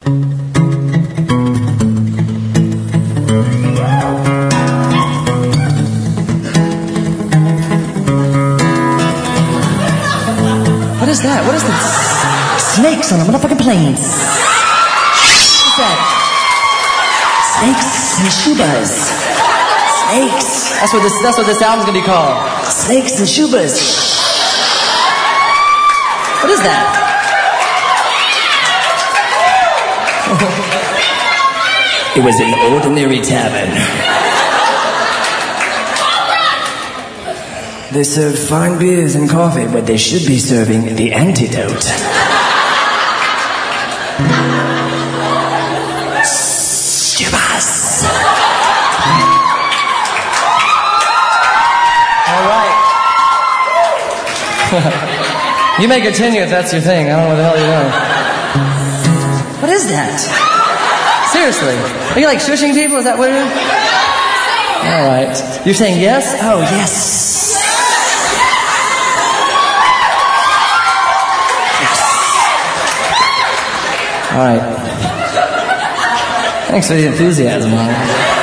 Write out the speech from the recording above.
What is that? What is this? Snakes on a motherfucking plane. What's that? Snakes and shubas. Snakes. That's what this album's gonna be called. Snakes and shubas. What is that? It was an ordinary tavern. They served fine beers and coffee, but they should be serving the antidote. Shivas. All right. You may continue if that's your thing. I don't know what the hell you're doing. What is that? Seriously. Are you like shushing people? Is that what it is? All right. You're saying yes? Oh, yes. All right. Thanks for the enthusiasm on it.